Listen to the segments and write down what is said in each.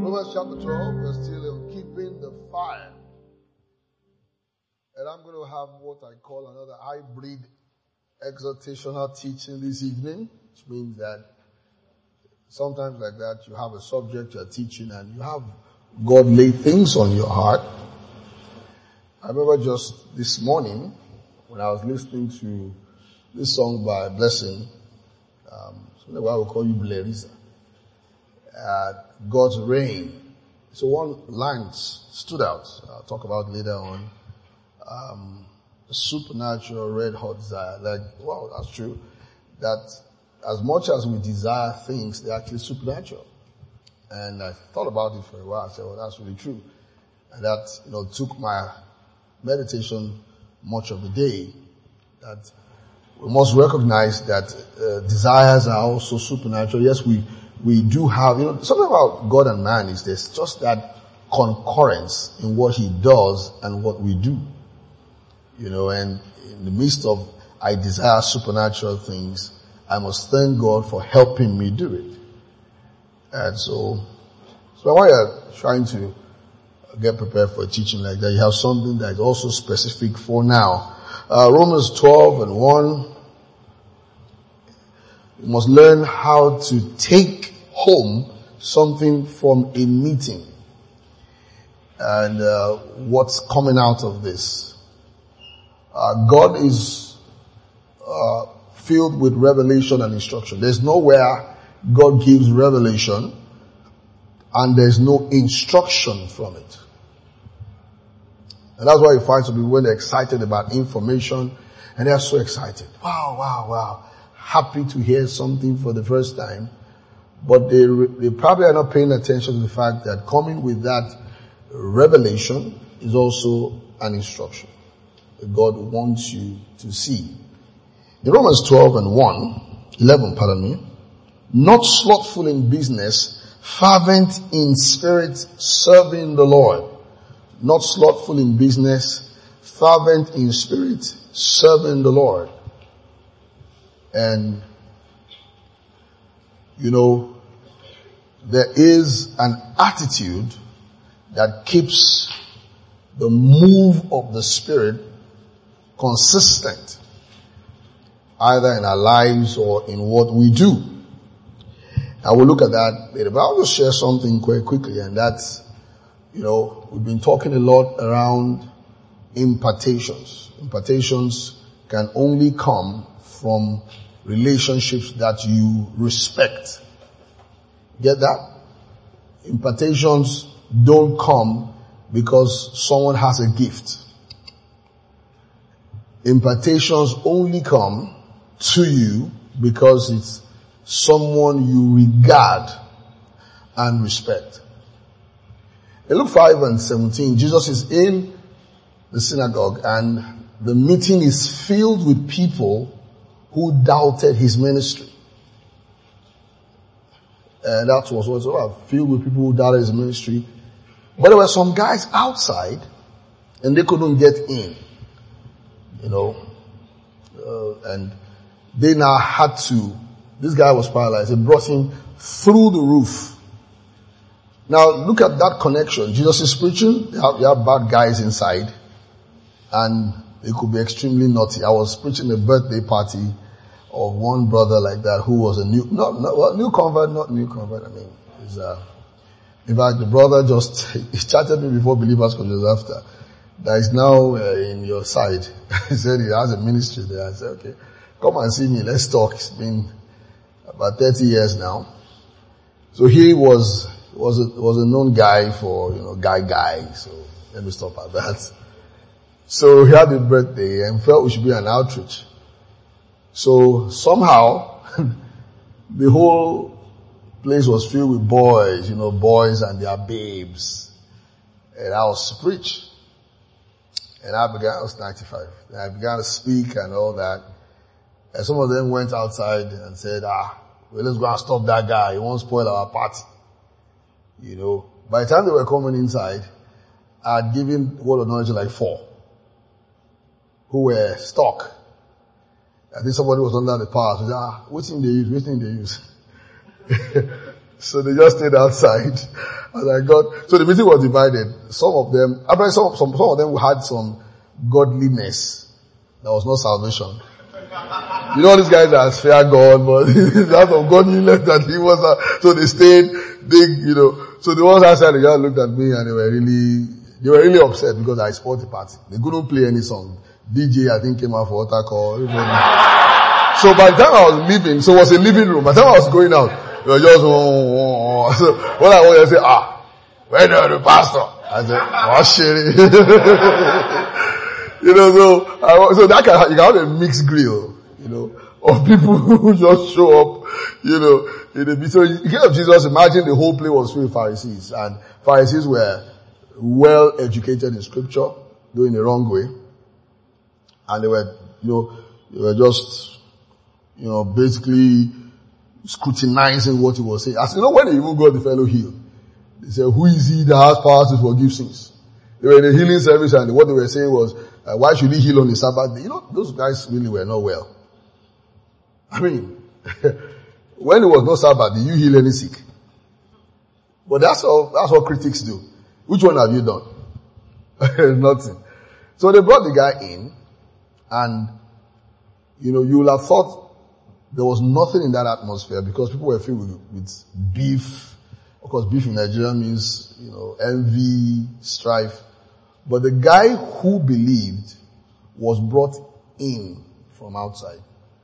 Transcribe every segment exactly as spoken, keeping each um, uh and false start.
Proverbs chapter twelve, we're still on keeping the fire. And I'm going to have what I call another hybrid exhortational teaching this evening, which means that sometimes like that you have a subject you're teaching and you have God lay things on your heart. I remember just this morning when I was listening to this song by Blessing, um, so I will call you Blerisa, uh, God's Reign. So one line stood out. I'll talk about later on. Um, supernatural red hot desire. Like, wow, that's true. That as much as we desire things, they're actually supernatural. And I thought about it for a while. I said, well, that's really true. And that, you know, took my meditation much of the day. That we must recognize that uh, desires are also supernatural. Yes, we, we do have, you know, something about God and man is there's just that concurrence in what he does and what we do. You know, and in the midst of I desire supernatural things, I must thank God for helping me do it. And so, so while you're trying to get prepared for a teaching like that, you have something that is also specific for now. Uh, Romans twelve and one. You must learn how to take home something from a meeting. And, uh, what's coming out of this. Uh, God is, uh, filled with revelation and instruction. There's nowhere God gives revelation and there's no instruction from it. And that's why you find some people when they're excited about information and they're so excited. Wow, wow, wow. Happy to hear something for the first time. But they, they probably are not paying attention to the fact that coming with that revelation is also an instruction that God wants you to see. In Romans twelve and one, eleven, pardon me, not slothful in business, fervent in spirit, serving the Lord. Not slothful in business, fervent in spirit, serving the Lord. And, you know, there is an attitude that keeps the move of the Spirit consistent, either in our lives or in what we do. I will look at that later, but I'll just share something quite quickly, and that's, you know, we've been talking a lot around impartations. Impartations can only come from relationships that you respect. Get that? Impartations don't come because someone has a gift. Impartations only come to you because it's someone you regard and respect. In Luke five and seventeen, Jesus is in the synagogue and the meeting is filled with people who doubted his ministry. And that was what's about, filled with people who doubted his ministry. But there were some guys outside and they couldn't get in. You know, uh, and they now had to, this guy was paralyzed. They brought him through the roof. Now look at that connection. Jesus is preaching. You have, you have bad guys inside and they could be extremely naughty. I was preaching a birthday party of one brother like that who was a new, not, not well, new convert, not new convert. I mean, he's, uh, in fact, the brother just, he chatted me before believers could just after. That is now uh, in your side. He said he has a ministry there. I said, okay, come and see me. Let's talk. It's been about thirty years now. So he was, was a, was a known guy for, you know, guy guy. So let me stop at that. So he had a birthday and felt we should be an outreach. So somehow the whole place was filled with boys, you know, boys and their babes. And I was to preach. And I began, I was ninety-five. And I began to speak and all that. And some of them went outside and said, ah, well, let's go and stop that guy. He won't spoil our party. You know, by the time they were coming inside, I had given word of knowledge like four who were stuck. I think somebody was under the power. So, ah, what thing they use? What thing they use? So they just stayed outside. And I got, so the meeting was divided. Some of them, apparently some, some, some of them had some godliness. There was no salvation. You know, these guys are fear God, but it's out of godliness that he was, uh, so they stayed, they, you know, so the ones outside, the guy looked at me and they were really, they were really upset because I spoiled the party. They couldn't play any song. D J, I think, came out for altar call. So by the time I was leaving, so it was a living room. By the time I was going out, it was just, oh, oh, oh. So what I wanted to say, ah, where the pastor? I said, oh shit. You know, so, I, so that can, you can have a mixed grill, you know, of people who just show up, you know, in the, so in the case of Jesus, imagine the whole place was filled with Pharisees, and Pharisees were well educated in scripture, doing the wrong way, and they were, you know, they were just, you know, basically scrutinizing what he was saying. As you know, when they even got the fellow healed, they said, who is he that has power to forgive sins? They were in a healing service, and what they were saying was, uh, why should he heal on the Sabbath day? You know, those guys really were not well. I mean, when it was no Sabbath, did you heal any sick? But that's all, that's what critics do. Which one have you done? Nothing. So they brought the guy in, and, you know, you will have thought there was nothing in that atmosphere because people were filled with, with beef. Of course, beef in Nigeria means, you know, envy, strife. But the guy who believed was brought in from outside.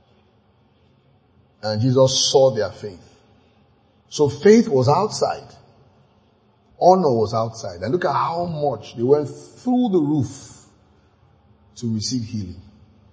And Jesus saw their faith. So faith was outside. Honor was outside. And look at how much they went through the roof to receive healing.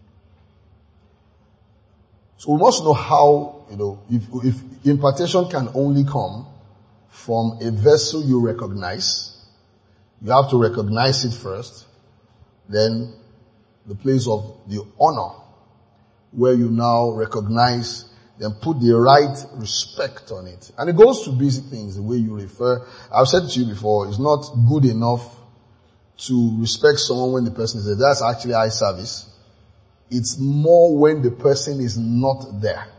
So we must know how, you know, if, if impartation can only come from a vessel you recognize, you have to recognize it first, then the place of the honor, where you now recognize, then put the right respect on it. And it goes to basic things, the way you refer. I've said to you before, it's not good enough to respect someone when the person is there. That's actually eye service. It's more when the person is not there.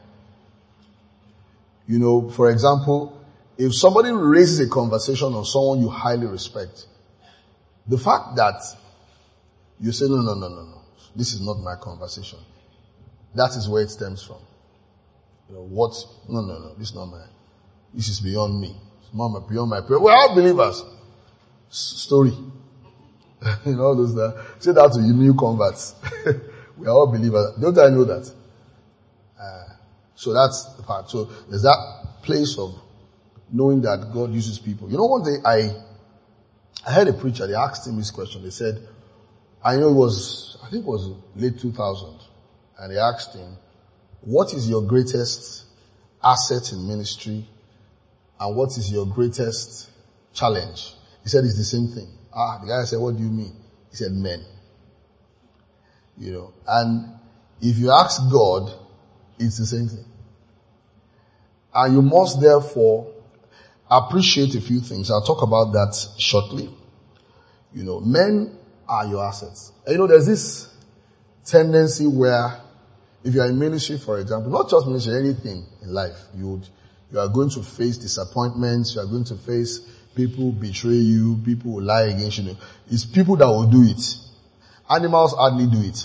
You know, for example, if somebody raises a conversation on someone you highly respect, the fact that you say, no, no, no, no, no, this is not my conversation. That is where it stems from. You know, what? No, no, no, this is not my, this is beyond me. It's not my, beyond my prayer. We're all believers. S- story. You know, those that, say that to you new converts. We are all believers. Don't I know that? Uh, so that's the part. So there's that place of knowing that God uses people. You know, one day I, I heard a preacher, they asked him this question. They said, I know it was, I think it was late two thousand. And they asked him, what is your greatest asset in ministry? And what is your greatest challenge? He said, it's the same thing. Ah, the guy said, what do you mean? He said, men. You know, and if you ask God, it's the same thing. And you must therefore appreciate a few things. I'll talk about that shortly. You know, men are your assets. And you know, there's this tendency where if you are in ministry, for example, not just ministry, anything in life, you would, you are going to face disappointments, you are going to face people betray you, people will lie against you. It's people that will do it. Animals hardly do it.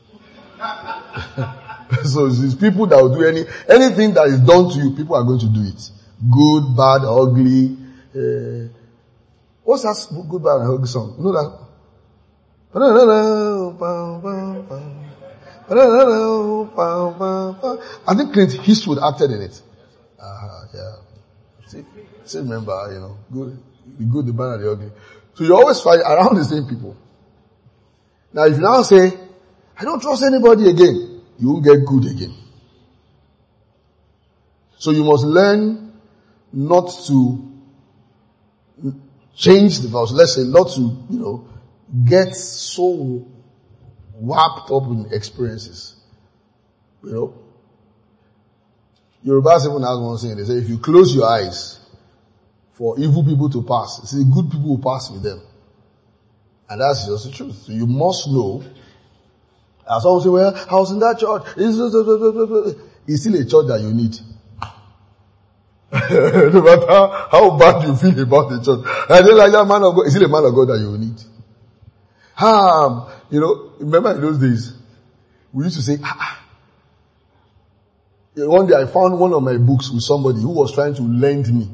So it's people that will do any, anything that is done to you, people are going to do it. Good, bad, ugly. Uh, what's that good, bad, and ugly song? You know that? I think Clint Eastwood acted in it. Uh, yeah. See, see, remember, you know, good, the good, the bad, and the ugly. So you always find around the same people. Now if you now say, I don't trust anybody again, you won't get good again. So you must learn not to change the vows. Let's say not to, you know, get so wrapped up in experiences. You know, Yorubas even has one saying, they say, if you close your eyes for evil people to pass, they say good people will pass with them. And that's just the truth. So you must know. As someone say, well, I was in that church. It's still a church that you need. No matter how, how bad you feel about the church. And then like that man of God, is it a man of God that you need? Um, you know, remember in those days, we used to say, ah, one day I found one of my books with somebody who was trying to lend me.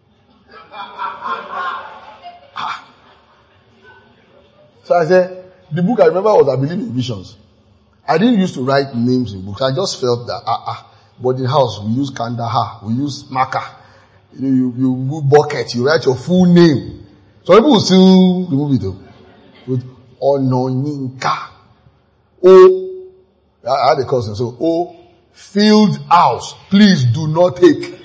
Ah. So I said, the book I remember was I Believe in Visions. I didn't used to write names in books. I just felt that, ah, ah, but in the house we use Kandahar, we use marker. You, you, you, you bucket, you write your full name. So people will still remove it though. With Ononinka. O, I had a cousin, so O, field house, please do not take.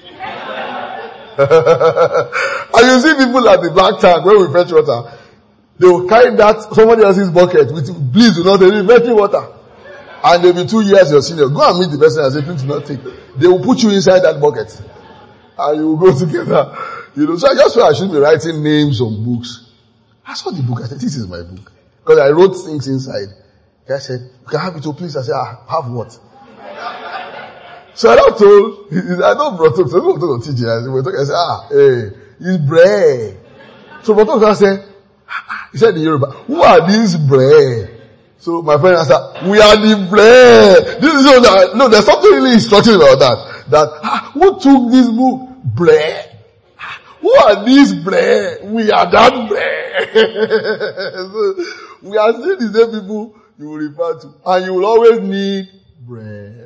And you see people at the black tank when we fetch water, they will carry that, somebody else's bucket with, please do not take, fetching water. And they'll be two years your senior. Go and meet the person and say, please do not take. They will put you inside that bucket. And you will go together. You know, so I just felt I should be writing names on books. I saw the book, I said, this is my book. Because I wrote things inside. I said, you can have it too, please. I said, ah, have what? So I don't told, I don't brought up, so I don't talk to teaching. I said, I said, ah, hey, it's bread. So Brotok said, he said in Yoruba, who are these bread? So my friend answered, we are the bread. This is, no, no, there's something really instructive about that. That, ah, who took this book? Bread. Who are these bread? We are that bread. So, we are still the same people you will refer to. And you will always need bread.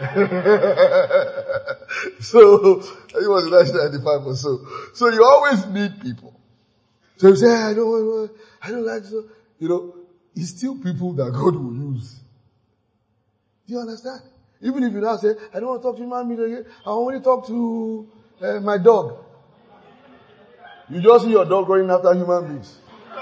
So, it was nineteen ninety-five or so. So you always need people. So you say, I don't, I don't like so. You know, it's still people that God will use. Do you understand? Even if you now say, I don't want to talk to human beings again. I only talk to uh, my dog. You just see your dog running after human beings.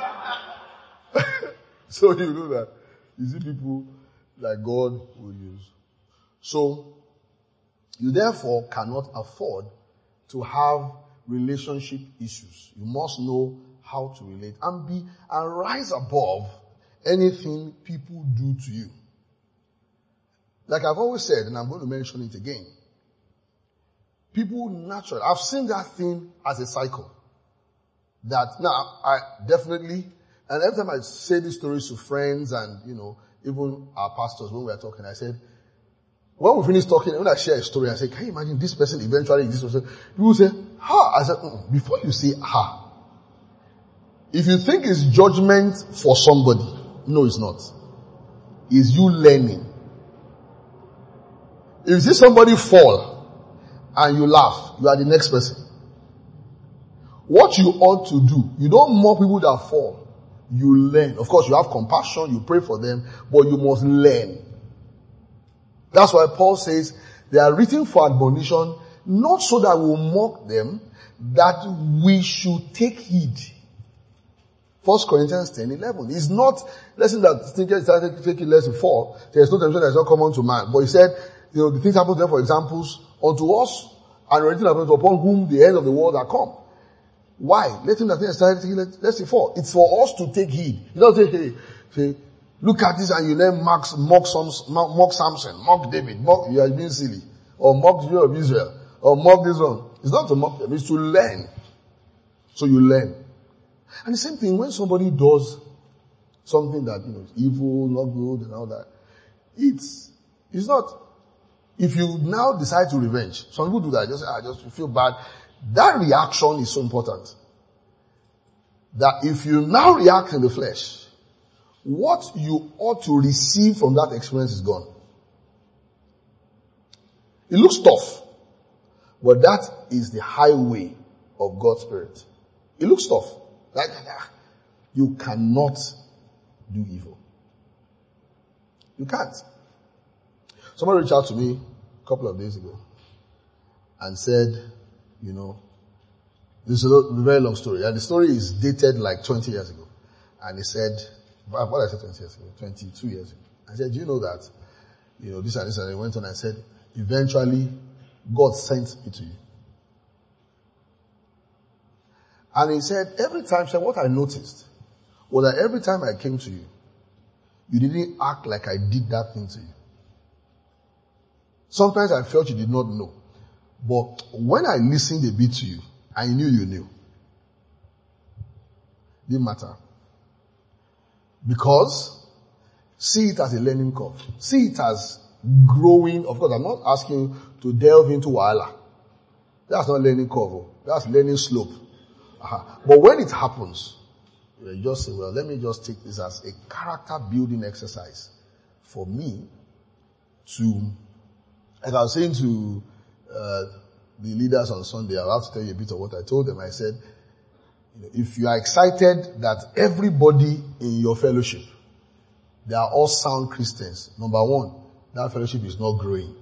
So you know that. You see people that God will use. So, you therefore cannot afford to have relationship issues. You must know how to relate and be, and rise above anything people do to you. Like I've always said, and I'm going to mention it again. People naturally, I've seen that thing as a cycle. That, now, I definitely, and every time I say these stories to friends and, you know, even our pastors when we were talking, I said, when we finish talking, when I share a story, I say, can you imagine this person eventually this person? People say, ha. I said, mm, before you say ha, if you think it's judgment for somebody, no, it's not. It's you learning. If you see somebody fall and you laugh, you are the next person. What you ought to do, you don't mock people that fall. You learn. Of course, you have compassion, you pray for them, but you must learn. That's why Paul says, they are written for admonition, not so that we will mock them, that we should take heed. First Corinthians ten eleven. It's not, lesson that thinkers started taking lesson four. There is no temptation that is not common to man. But he said, you know, the things happen to them for examples unto us, and everything happens upon whom the end of the world are come. Why? Let him that think started taking lesson four. It's for us to take heed. You don't say, hey, say, look at this and you then mock, mock, mock Samson, mock David, mock, you are being silly. Or mock the children of Israel. Or mock this one. It's not to mock them, it's to learn. So you learn. And the same thing when somebody does something that, you know, is evil, not good and all that. It's, it's not, if you now decide to revenge, some people do that, just, I just feel bad. That reaction is so important. That if you now react in the flesh, what you ought to receive from that experience is gone. It looks tough, but that is the highway of God's Spirit. It looks tough. Like, you cannot do evil. You can't. Somebody reached out to me a couple of days ago and said, you know, this is a very long story. And the story is dated like twenty years ago. And he said, what did I say twenty years ago? twenty-two years ago. I said, do you know that, you know, this and this, and he went on and said, eventually, God sent me to you. And he said, every time, said, what I noticed was that every time I came to you, you didn't act like I did that thing to you. Sometimes I felt you did not know. But when I listened a bit to you, I knew you knew. Didn't matter. Because see it as a learning curve. See it as growing. Of course, I'm not asking you to delve into Wahala. That's not learning curve. That's learning slope. Uh-huh. But when it happens, you just say, well, let me just take this as a character building exercise for me to, like I was saying to uh, the leaders on Sunday, I'll have to tell you a bit of what I told them. I said, you know, if you are excited that everybody in your fellowship, they are all sound Christians, number one, that fellowship is not growing.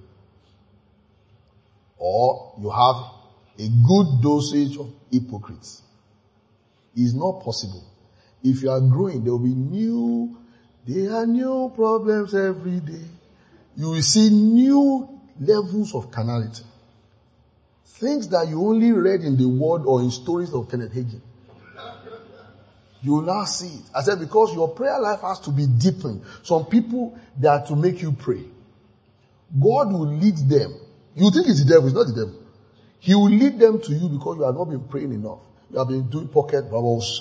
Or you have a good dosage of hypocrites. It's not possible. If you are growing, there will be new, there are new problems every day. You will see new levels of carnality. Things that you only read in the word or in stories of Kenneth Hagin. You will now see it. I said, because your prayer life has to be deepened. Some people, they are to make you pray. God will lead them. You think it's the devil, it's not the devil. He will lead them to you because you have not been praying enough. You have been doing pocket bubbles.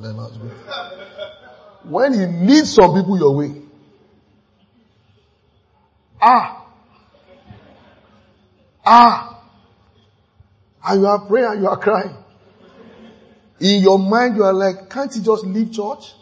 When he leads some people your way, ah, ah, and you are praying and you are crying. In your mind, you are like, can't he just leave church?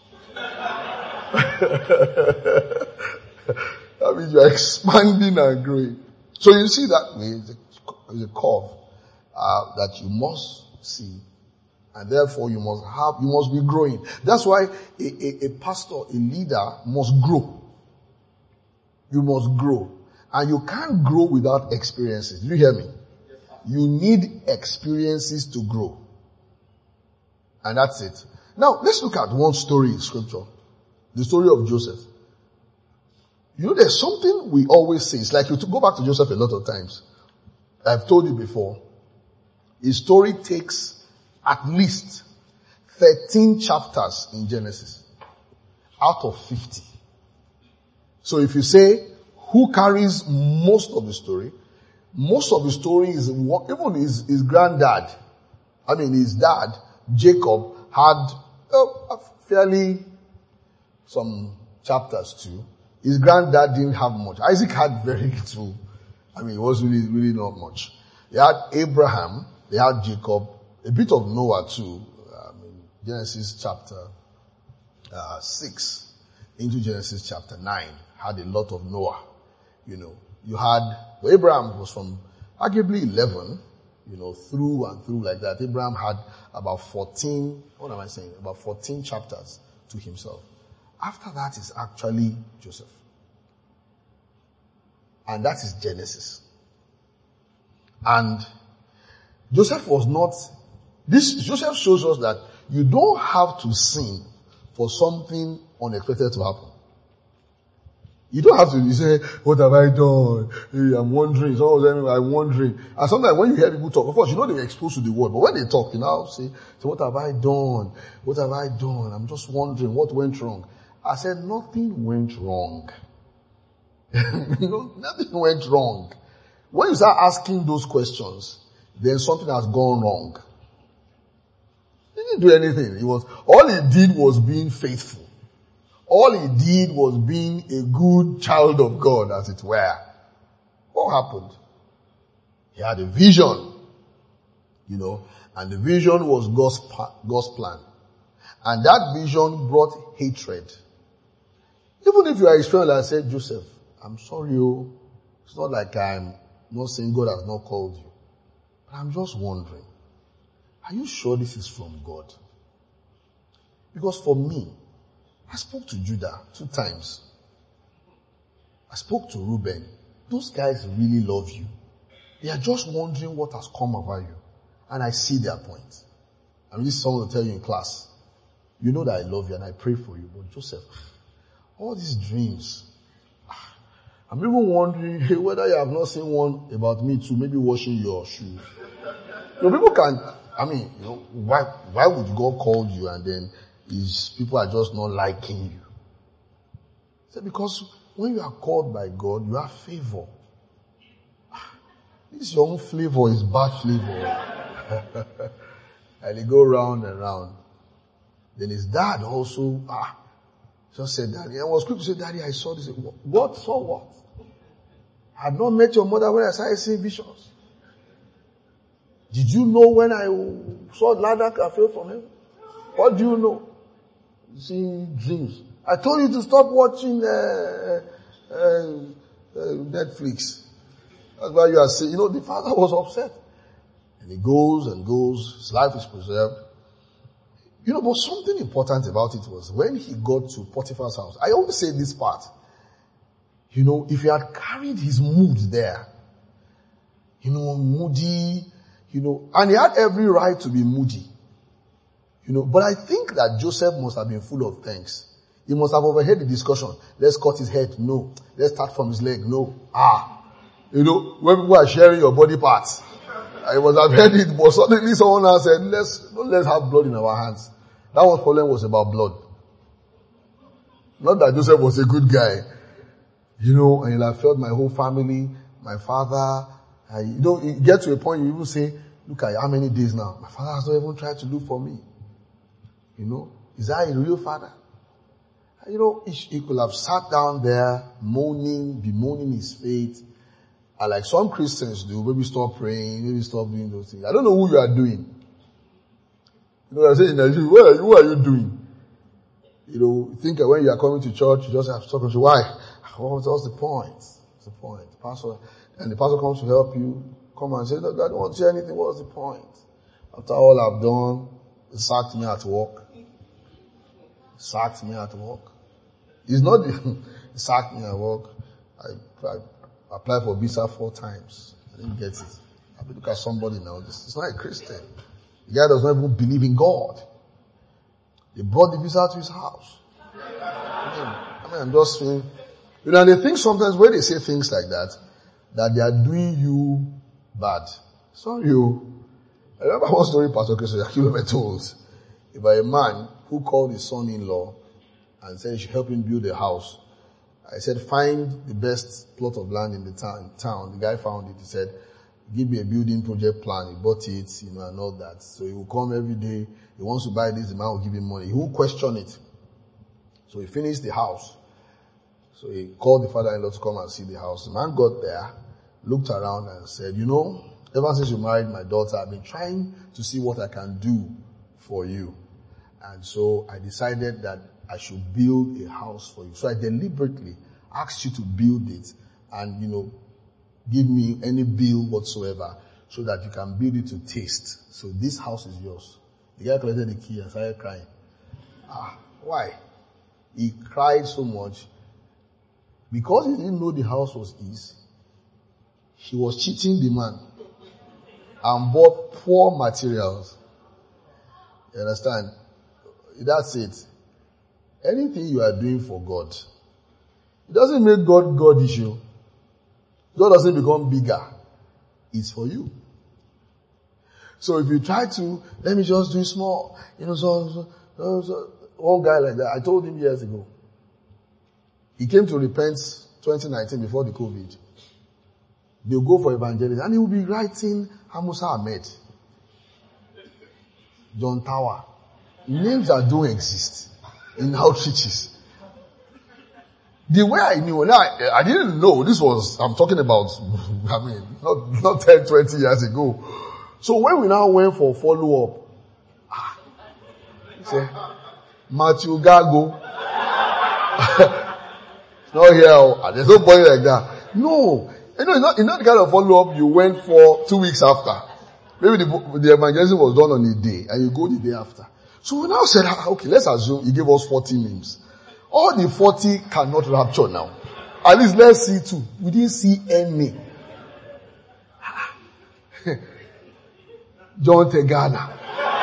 That means you are expanding and growing. So you see that way, it's a curve uh, that you must see. And therefore you must have, you must be growing. That's why a, a, a pastor, a leader must grow. You must grow. And you can't grow without experiences. Do you hear me? You need experiences to grow. And that's it. Now, let's look at one story in scripture. The story of Joseph. You know, there's something we always say. It's like you go back to Joseph a lot of times. I've told you before. His story takes at least thirteen chapters in Genesis. Out of fifty. So if you say, who carries most of the story? Most of the story is, even his, his granddad, I mean his dad, Jacob, had uh, fairly some chapters too. His granddad didn't have much. Isaac had very little. I mean, it was really, really not much. They had Abraham, they had Jacob, a bit of Noah too. I mean, Genesis chapter uh, six into Genesis chapter nine had a lot of Noah. You know, you had, well, Abraham was from arguably eleven, you know, through and through like that. Abraham had about fourteen, what am I saying? About fourteen chapters to himself. After that is actually Joseph. And that is Genesis. And Joseph was not, this, Joseph shows us that you don't have to sin for something unexpected to happen. You don't have to you say, what have I done? Hey, I'm wondering. Some of them are wondering. And sometimes when you hear people talk, of course, you know they're exposed to the word. But when they talk, you now say, so what have I done? What have I done? I'm just wondering what went wrong. I said, nothing went wrong. You know, nothing went wrong. When you start asking those questions, then something has gone wrong. He didn't do anything. He was, all he did was being faithful. All he did was being a good child of God, as it were. What happened? He had a vision, you know, and the vision was God's, God's plan. And that vision brought hatred. Even if you are Israel and say, Joseph, I'm sorry, oh, it's not like I'm not saying God has not called you. But I'm just wondering, are you sure this is from God? Because for me, I spoke to Judah two times. I spoke to Reuben. Those guys really love you. They are just wondering what has come over you. And I see their point. I mean, this is someone will tell you in class. You know that I love you and I pray for you. But Joseph, all these dreams, I'm even wondering whether you have not seen one about me too, maybe washing your shoes. You know, people can, I mean, you know, why, why would God call you and then is people are just not liking you? So because when you are called by God, you have favor. This your own flavor is bad flavor. And he go round and round. Then his dad also, ah, just said, Daddy, I was quick to say, Daddy, I saw this. What? Saw what? I had not met your mother when I started seeing visions. Did you know when I saw ladder I fell from heaven? What do you know? Seeing dreams. I told you to stop watching uh, uh, uh, Netflix. That's why you are saying, you know, the father was upset. And he goes and goes, his life is preserved. You know, but something important about it was when he got to Potiphar's house. I always say this part. You know, if he had carried his mood there, you know, moody, you know, and he had every right to be moody. You know, but I think that Joseph must have been full of thanks. He must have overheard the discussion. Let's cut his head. No. Let's start from his leg. No. Ah. You know, when people are sharing your body parts, I must have heard it, but suddenly someone else said, let's, don't let's have blood in our hands. That was problem was about blood. Not that Joseph was a good guy. You know, and I felt my whole family, my father, I, you know, you get to a point you even say, look at how many days now. My father has not even tried to look for me. You know, is that a real father? And, you know, he, he could have sat down there moaning, bemoaning his fate. And like some Christians do, maybe stop praying, maybe stop doing those things. I don't know who you are doing. You know what I'm saying? What are you, what are you doing? You know, think that when you are coming to church, you just have to talk to why? What's the point? What's the point? Pastor, and the pastor comes to help you, come and say, I don't want to say anything. What's the point? After all I've done, he sacked me at work. He sacked me at work. It's not the, he sacked me at work. I, I applied for visa four times. I didn't get it. I mean, look at somebody now. This is not a Christian. The guy does not even believe in God. They brought the visa to his house. I mean, I mean I'm just saying, you know, and they think sometimes when they say things like that, that they are doing you bad. Sorry, you. I remember one story Pastor Chris Yakilobe told about a man who called his son-in-law and said he should help him build a house. I said, find the best plot of land in the town. town. The guy found it. He said, give me a building project plan. He bought it, you know, and all that. So he will come every day. He wants to buy this. The man will give him money. He won't question it. So he finished the house. So he called the father-in-law to come and see the house. The man got there, looked around and said, you know, ever since you married my daughter, I've been trying to see what I can do for you. And so I decided that I should build a house for you. So I deliberately asked you to build it and, you know, give me any bill whatsoever so that you can build it to taste. So this house is yours. The guy collected the key and started crying. Ah, why? He cried so much because he didn't know the house was his. He was cheating the man and bought poor materials. You understand? That's it. Anything you are doing for God, it doesn't make God God issue. God doesn't become bigger. It's for you. So if you try to, let me just do small, you know, so, so, so, so one guy like that, I told him years ago, he came to repent twenty nineteen before the COVID. They'll go for evangelism and he will be writing Hamusa Ahmed, John Tower. Names that don't exist in outreaches. The way I knew, now I, I didn't know, this was, I'm talking about, I mean, not, not ten, twenty years ago. So when we now went for follow-up, ah, say, Matthew Gago, not here, there's no point like that. No, you know, it's not, it's not the kind of follow-up you went for two weeks after. Maybe the, the evangelism was done on a day, and you go the day after. So we now said, okay, let's assume he gave us forty names. All the forty cannot rapture now. At least let's see two. We didn't see any. John Tegana.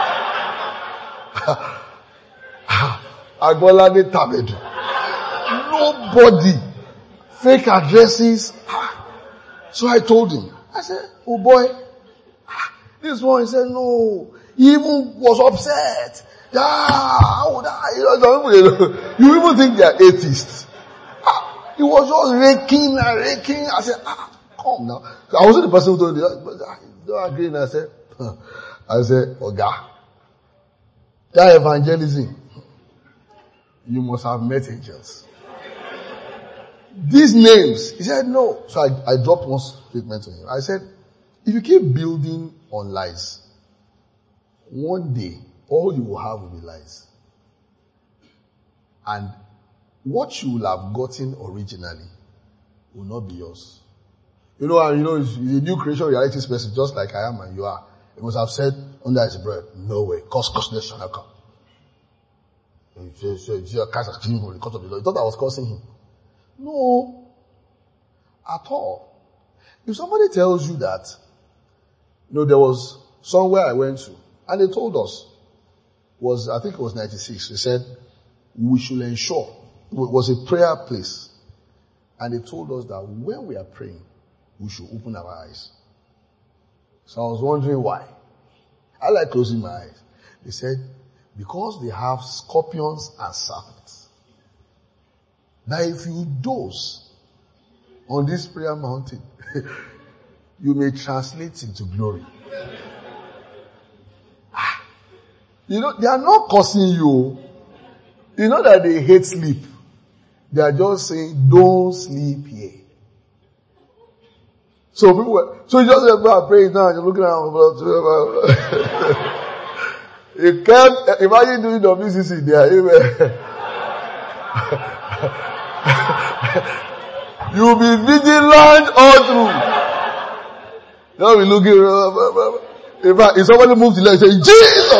Agbolade Tabedu. Nobody. Fake addresses. So I told him. I said, oh boy. This one, he said, no. He even was upset. Ah, you even think they are atheists. Ah, he was just raking and raking. I said, ah, come now. So I wasn't the person who told you, but I don't agree. And I said, huh. I said, Oga, that evangelism, you must have met angels. These names. He said, no. So I, I dropped one statement to him. I said, if you keep building on lies, one day, all you will have will be lies. And what you will have gotten originally will not be yours. You know, and you know, it's, it's a new creation reality space, just like I am and you are. He must have said, under his breath, no way, cause causeless shall not come. And he said, he thought I was cursing him. No, at all. If somebody tells you that, you know, there was somewhere I went to, and they told us, was, I think it was ninety-six, they said, we should ensure, it was a prayer place, and they told us that when we are praying, we should open our eyes. So I was wondering why. I like closing my eyes. They said, because they have scorpions and serpents. That if you doze on this prayer mountain, you may translate into glory. You know, they are not cursing you. You know that they hate sleep. They are just saying, don't sleep here. So people were, so you just remember praying now, you're looking around. You kept, imagine doing W C C there, amen. You'll be vigilant all through. You'll be looking, in fact, if somebody moves the leg, say, Jesus!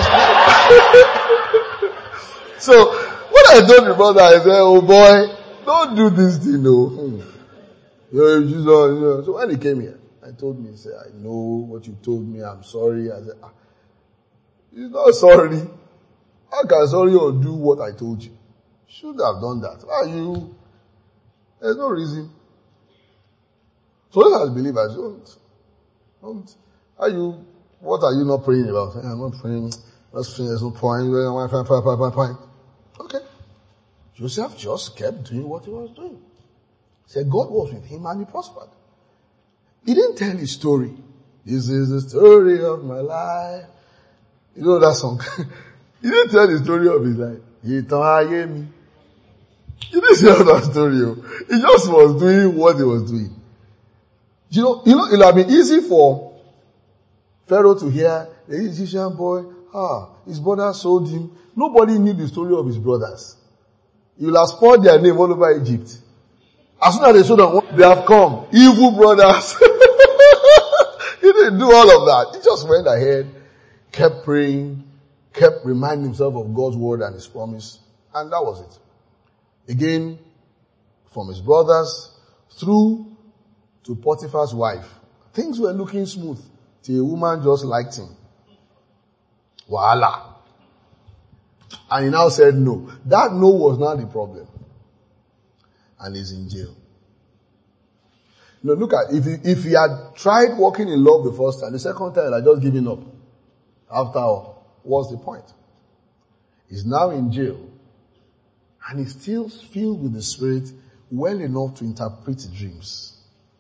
So, what I told the brother, I said, oh boy, don't do this thing, no. Hmm. You know, you know. So when he came here, I told me, he said, I know what you told me, I'm sorry. I said, ah, you're not sorry. How can sorry or do what I told you? Should have done that. Why are you? There's no reason. So as believers, don't, don't, are you, what are you not praying about? I'm not praying, let's praying, there's no point, fine, fine, fine, fine, fine. Okay. Joseph just kept doing what he was doing. He said God was with him and he prospered. He didn't tell his story. This is the story of my life. You know that song? He didn't tell the story of his life. He told me. He didn't tell that story. He just was doing what he was doing. You know, you know, it would have been easy for Pharaoh to hear the Egyptian boy, ah, his brother sold him. Nobody knew the story of his brothers. He will have spoiled their name all over Egypt. As soon as they sold them, they have come. Evil brothers. He didn't do all of that. He just went ahead, kept praying, kept reminding himself of God's word and his promise. And that was it. Again, from his brothers, through to Potiphar's wife. Things were looking smooth till a woman just liked him. Voila. And he now said no. That no was not the problem. And he's in jail. No, look at, if he, if he had tried walking in love the first time, the second time, I just given up. After all, what's the point? He's now in jail. And he's still filled with the Spirit well enough to interpret dreams.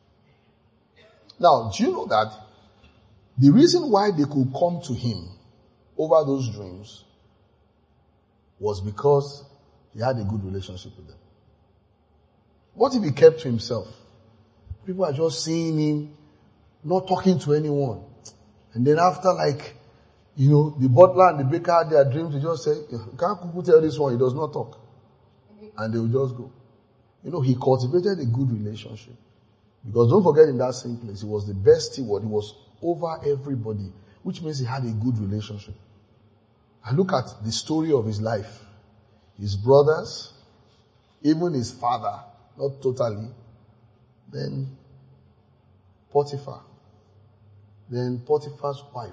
Now, do you know that the reason why they could come to him over those dreams was because he had a good relationship with them? What if he kept to himself? People are just seeing him, not talking to anyone. And then after, like, you know, the butler and the baker had their dreams, they just say, you can't tell this one, he does not talk. And they will just go. You know, he cultivated a good relationship. Because don't forget, in that same place, he was the best steward. He was over everybody, which means he had a good relationship. And look at the story of his life. His brothers, even his father, not totally, then Potiphar, then Potiphar's wife,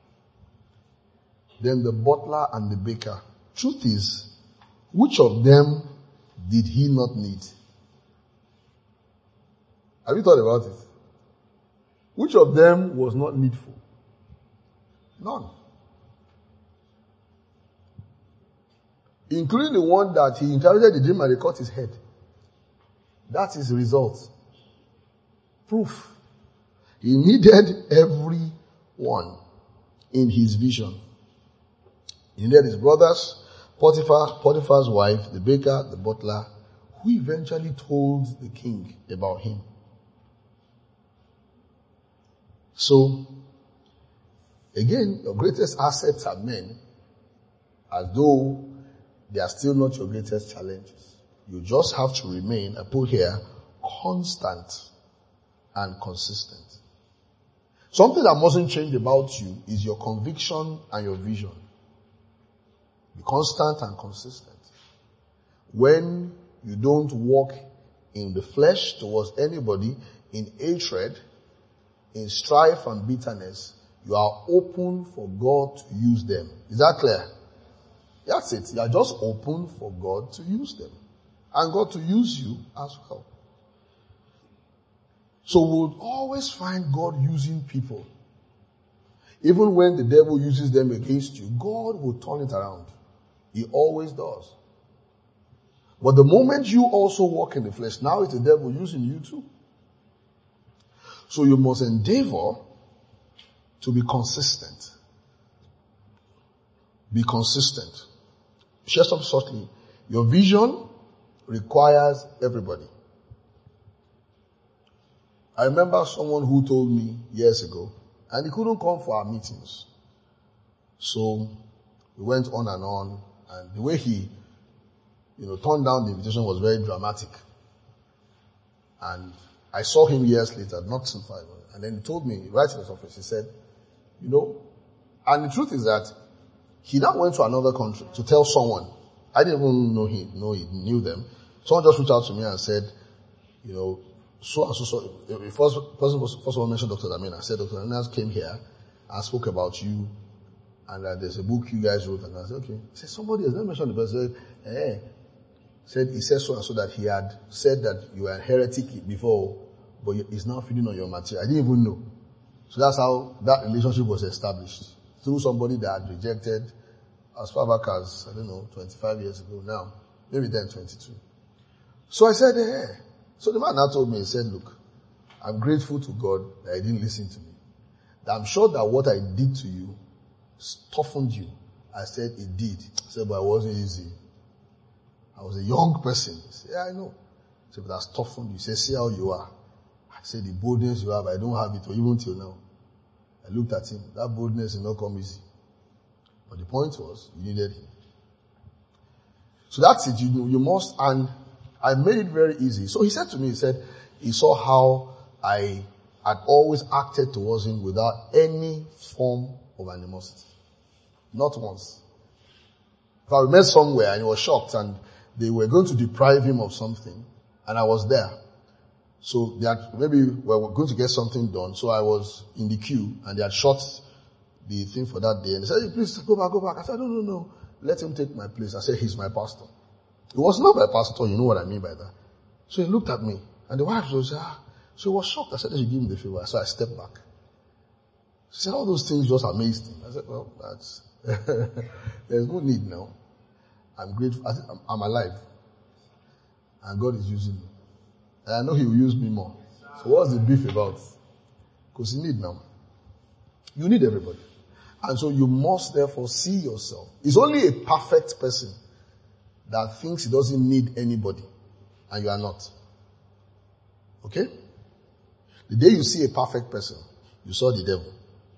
then the butler and the baker. Truth is, which of them did he not need? Have you thought about it? Which of them was not needful? None. Including the one that he interpreted the dream and they cut his head. That's his result. Proof He needed everyone in his vision. He needed his brothers, Potiphar, Potiphar's wife, the baker, the butler, who eventually told the king about him. So, again, your greatest assets are men, as though they are still not your greatest challenges. You just have to remain, I put here, constant and consistent. Something that mustn't change about you is your conviction and your vision. Be constant and consistent. When you don't walk in the flesh towards anybody, in hatred, in strife and bitterness, you are open for God to use them. Is that clear? That's it. You are just open for God to use them. And God to use you as well. So we'll always find God using people. Even when the devil uses them against you, God will turn it around. He always does. But the moment you also walk in the flesh, now it's the devil using you too. So you must endeavor to be consistent. Be consistent. Share something shortly. Your vision requires everybody. I remember someone who told me years ago, and he couldn't come for our meetings. So we went on and on, and the way he, you know, turned down the invitation was very dramatic. And I saw him years later, not since five, and then he told me, right in his office, he said, you know, and the truth is that he now went to another country to tell someone. I didn't even know he, know he knew them. Someone just reached out to me and said, you know, so and so, so, the first person was, first of all mentioned Doctor Damina. I said, Doctor Damina came here and spoke about you, and that there's a book you guys wrote, and I said, okay. He said, somebody has not mentioned the person. Said, eh. Said, he said so and so that he had said that you were a heretic before, but he's now feeding on your material. I didn't even know. So that's how that relationship was established. Through somebody that had rejected as far back as, I don't know, twenty-five years ago now. Maybe then twenty-two. So I said, eh. So the man now told me, he said, look, I'm grateful to God that he didn't listen to me. That I'm sure that what I did to you toughened you. I said, it did. I said, but it wasn't easy. I was a young person. He said, yeah, I know. I said, but that's toughened you. He said, see how you are. I said, the boldness you have, I don't have it, or even till now. I looked at him. That boldness did not come easy. But the point was, you needed him. So that's it. You, you must, and I made it very easy. So he said to me, he said, he saw how I had always acted towards him without any form of animosity. Not once. If I met somewhere and he was shocked and they were going to deprive him of something, and I was there. So they had, maybe we were going to get something done, so I was in the queue and they had shot the thing for that day, and they said, hey, please go back, go back. I said, no, no, no, let him take my place. I said, he's my pastor. He was not my pastor, you know what I mean by that. So he looked at me, and the wife was, ah, so he was shocked. I said, I should give him the favor. So I stepped back. She said, all those things just amazed him. I said, well, that's, there's no need now. I'm grateful. I said, I'm, I'm alive. And God is using me. And I know he will use me more. So what's the beef about? Because you need now. You need everybody. And so you must therefore see yourself. It's only a perfect person that thinks he doesn't need anybody. And you are not. Okay? The day you see a perfect person, you saw the devil.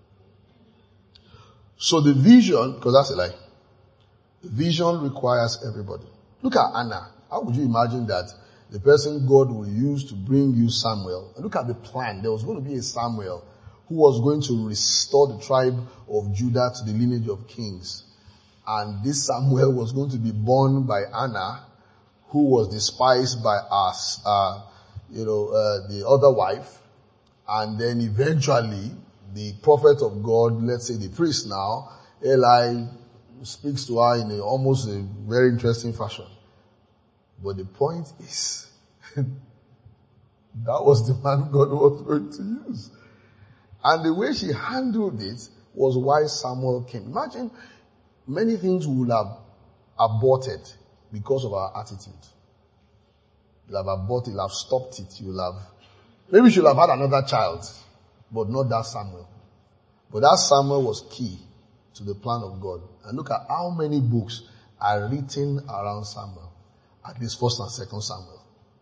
So the vision, because that's a lie. The vision requires everybody. Look at Anna. How would you imagine that the person God will use to bring you Samuel? And look at the plan. There was going to be a Samuel who was going to restore the tribe of Judah to the lineage of kings. And this Samuel was going to be born by Anna, who was despised by us, uh, you know, uh, the other wife. And then eventually, the prophet of God, let's say the priest now, Eli, speaks to her in a, almost a very interesting fashion. But the point is, that was the man God was going to use. And the way she handled it was why Samuel came. Imagine, many things would have aborted because of our attitude. You'll have aborted, you'll have stopped it, you'll have, maybe she'll have had another child. but not that Samuel. But that Samuel was key to the plan of God. And look at how many books are written around Samuel. At least first and second Samuel.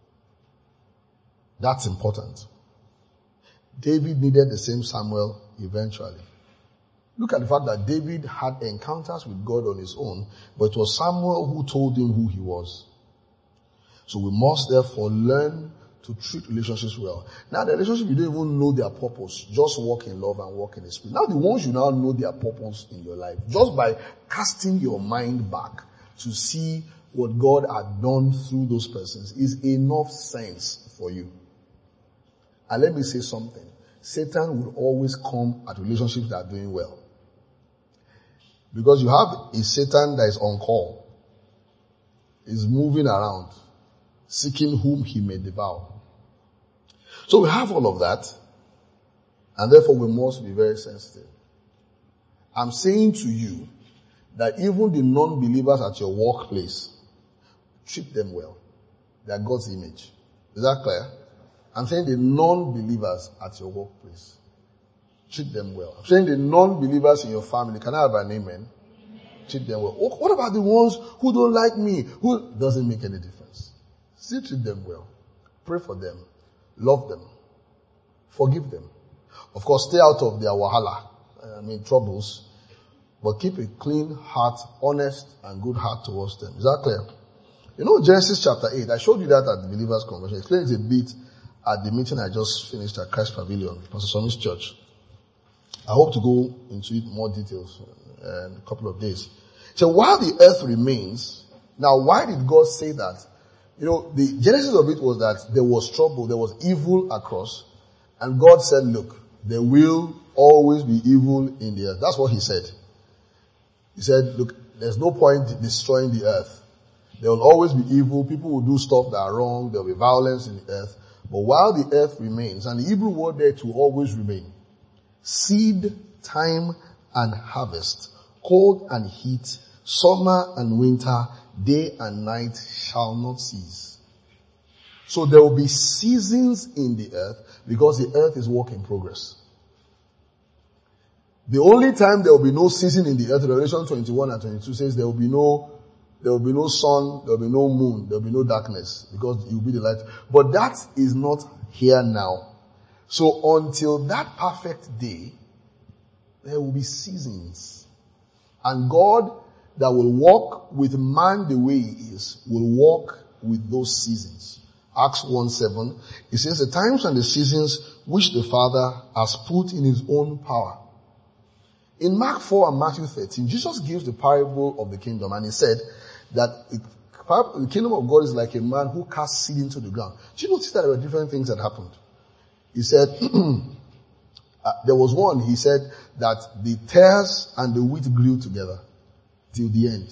That's important. David needed the same Samuel eventually. Look at the fact that David had encounters with God on his own, but it was Samuel who told him who he was. So we must therefore learn to treat relationships well. Now the relationship, you don't even know their purpose. Just walk in love and walk in the Spirit. Now the ones you now know their purpose in your life, just by casting your mind back to see what God had done through those persons is enough sense for you. And let me say something. Satan will always come at relationships that are doing well. Because you have a Satan that is on call. Is moving around, seeking whom he may devour. So we have all of that, and therefore we must be very sensitive. I'm saying to you that even the non-believers at your workplace, treat them well. They are God's image. Is that clear? I'm saying the non-believers at your workplace, treat them well. I'm saying the non-believers in your family, can I have an amen? Treat them well. What about the ones who don't like me? Who doesn't make any difference? Still treat them well. Pray for them. Love them. Forgive them. Of course, stay out of their wahala. I mean, troubles. But keep a clean heart, honest and good heart towards them. Is that clear? You know, Genesis chapter eight, I showed you that at the Believers Convention. I explained it a bit at the meeting I just finished at Christ Pavilion, Pastor Sonny's church. I hope to go into it more details in a couple of days. So while the earth remains, now why did God say that? You know, the genesis of it was that there was trouble, there was evil across, and God said, look, there will always be evil in the earth. That's what he said. He said, look, there's no point destroying the earth. There will always be evil, people will do stuff that are wrong, there will be violence in the earth. But while the earth remains, and the Hebrew word there to always remain, seed, time, and harvest, cold and heat, summer and winter, day and night shall not cease. So there will be seasons in the earth because the earth is work in progress. The only time there will be no season in the earth, Revelation twenty-one and twenty-two says there will be no, there will be no sun, there will be no moon, there will be no darkness because it will be the light. But that is not here now. So until that perfect day, there will be seasons. And God that will walk with man the way he is, will walk with those seasons. Acts one seven, it says the times and the seasons which the Father has put in his own power. In Mark four and Matthew thirteen, Jesus gives the parable of the kingdom and he said that the kingdom of God is like a man who casts seed into the ground. Do you notice that there were different things that happened? He said, uh, there was one, he said that the tares and the wheat grew together till the end.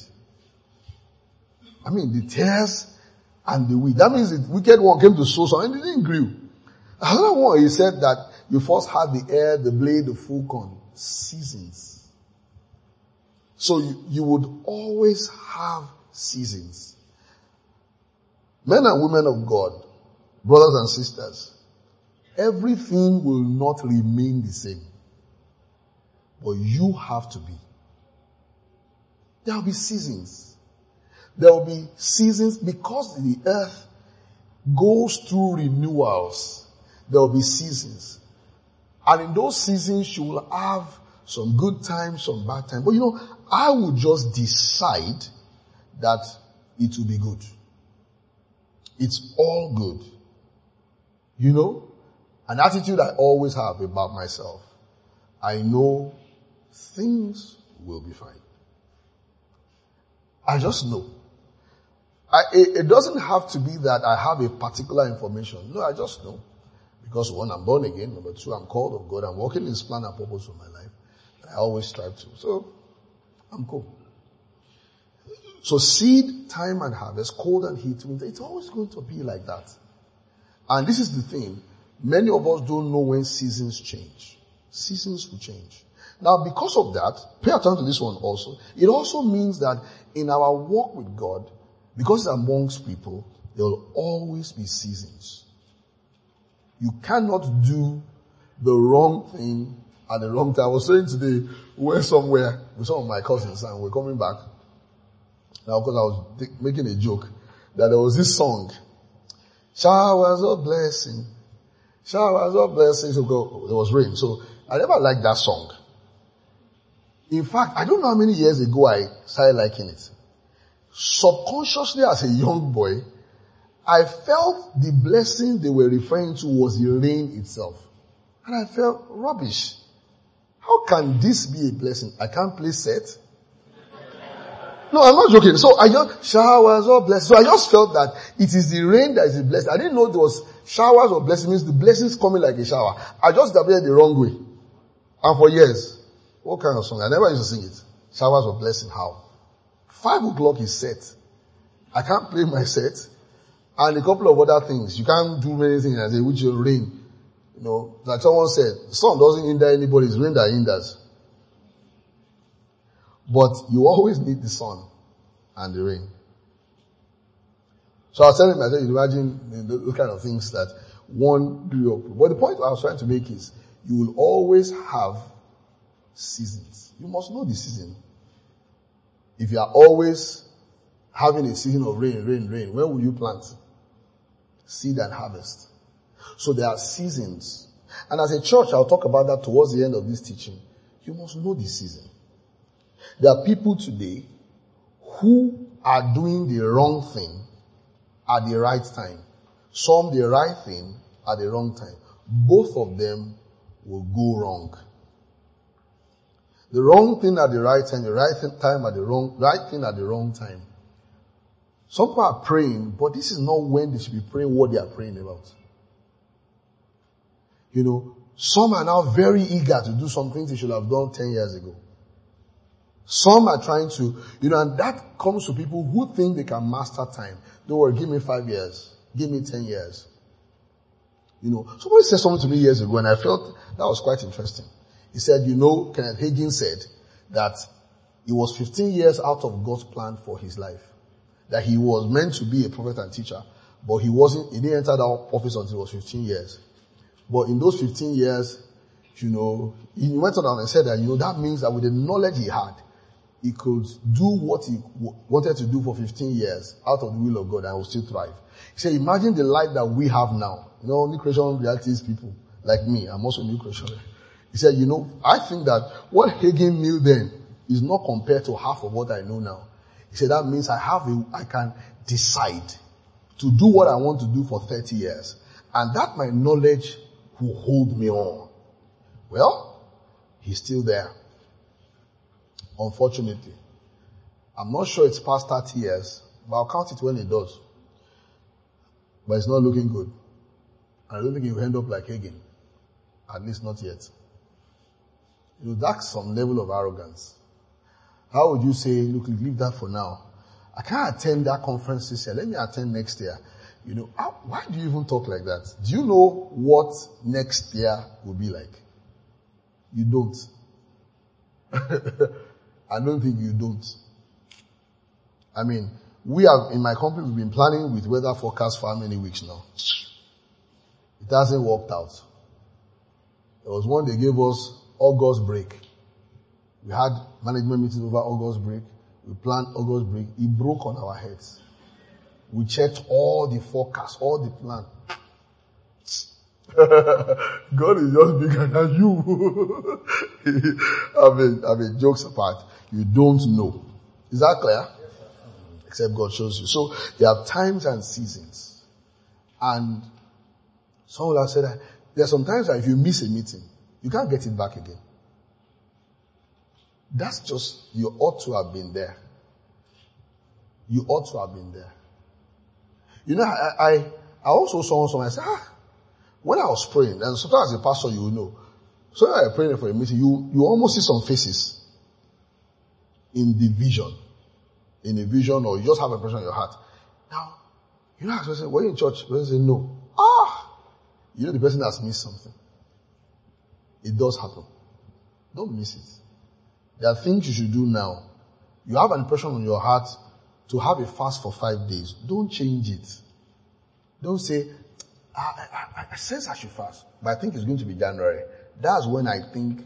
I mean, the tares and the wheat. That means the wicked one came to sow something and it didn't grow. Another one, he said that you first had the ear, the blade, the full corn. Seasons. So you, you would always have seasons. Men and women of God, brothers and sisters, everything will not remain the same. But you have to be. There will be seasons. There will be seasons because the earth goes through renewals. There will be seasons. And in those seasons, you will have some good times, some bad times. But you know, I will just decide that it will be good. It's all good. You know, an attitude I always have about myself. I know things will be fine. I just know. I, it, it doesn't have to be that I have a particular information. No, I just know. Because one, I'm born again. Number two, I'm called of God. I'm walking in his plan and purpose for my life. I always strive to. So, I'm cool. So seed, time and harvest, cold and heat, winter, it's always going to be like that. And this is the thing. Many of us don't know when seasons change. Seasons will change. Now, because of that, pay attention to this one also. It also means that in our walk with God, because it's amongst people, there will always be seasons. You cannot do the wrong thing at the wrong time. I was saying today, we went somewhere with some of my cousins and we're coming back. Now, because I was th- making a joke that there was this song, showers of blessing, showers of blessing. So go, there was rain. So I never liked that song. In fact, I don't know how many years ago I started liking it. Subconsciously as a young boy, I felt the blessing they were referring to was the rain itself. And I felt rubbish. How can this be a blessing? I can't play set. No, I'm not joking. So I just, showers of blessing. So I just felt that it is the rain that is the blessing. I didn't know there was showers of blessing means the blessings coming like a shower. I just interpreted the wrong way. And for years, what kind of song? I never used to sing it. Showers of blessing, how? Five o'clock is set. I can't play my set. And a couple of other things. You can't do many things and say, which will rain. You know, like someone said, the sun doesn't hinder anybody, it's rain that hinders. But you always need the sun and the rain. So I was telling myself, imagine those kind of things that one grew up with. But the point I was trying to make is, you will always have seasons. You must know the season. If you are always having a season of rain, rain, rain, when will you plant? Seed and harvest. So there are seasons. And as a church, I'll talk about that towards the end of this teaching. You must know the season. There are people today who are doing the wrong thing at the right time. Some the right thing at the wrong time. Both of them will go wrong. The wrong thing at the right time, the right time at the wrong, right thing at the wrong time. Some people are praying, but this is not when they should be praying what they are praying about. You know, some are now very eager to do some things they should have done ten years ago. Some are trying to, you know, and that comes to people who think they can master time. Don't worry, give me five years. Give me ten years. You know, somebody said something to me years ago and I felt that was quite interesting. He said, you know, Kenneth Hagin said that he was fifteen years out of God's plan for his life. That he was meant to be a prophet and teacher, but he wasn't, he didn't enter that office until he was fifteen years. But in those fifteen years, you know, he went on and said that, you know, that means that with the knowledge he had, he could do what he w- wanted to do for fifteen years out of the will of God and will still thrive. He said, imagine the life that we have now. You know, New Creation Realities people like me, I'm also New Creation. He said, you know, I think that what Hagin knew then is not compared to half of what I know now. He said, that means I have a, I can decide to do what I want to do for thirty years. And that my knowledge will hold me on. Well, he's still there. Unfortunately. I'm not sure it's past thirty years, but I'll count it when it does. But it's not looking good. I don't think he will end up like Hagin. At least not yet. You know, that's some level of arrogance. How would you say, look, leave that for now. I can't attend that conference this year. Let me attend next year. You know, how, why do you even talk like that? Do you know what next year will be like? You don't. I don't think you don't. I mean, we have, in my company, we've been planning with weather forecast for how many weeks now? It hasn't worked out. There was one they gave us August break. We had management meetings over August break. We planned August break. It broke on our heads. We checked all the forecasts, all the plan. God is just bigger than you. I mean, I mean, jokes apart, you don't know. Is that clear? Except God shows you. So there are times and seasons. And someone has said that there are some times that if you miss a meeting, you can't get it back again. That's just, you ought to have been there. You ought to have been there. You know, I, I, I also saw someone, I said, ah, when I was praying, and sometimes as a pastor you will know, so when you're praying for a meeting, you, you almost see some faces in the vision. In a vision, or you just have a impression in your heart. Now, you know, I was saying, were you in church? The person say, no. Ah! You know the person has missed something. It does happen. Don't miss it. There are things you should do now. You have an impression on your heart to have a fast for five days. Don't change it. Don't say, I, I, I sense I should fast, but I think it's going to be January. That's when I think,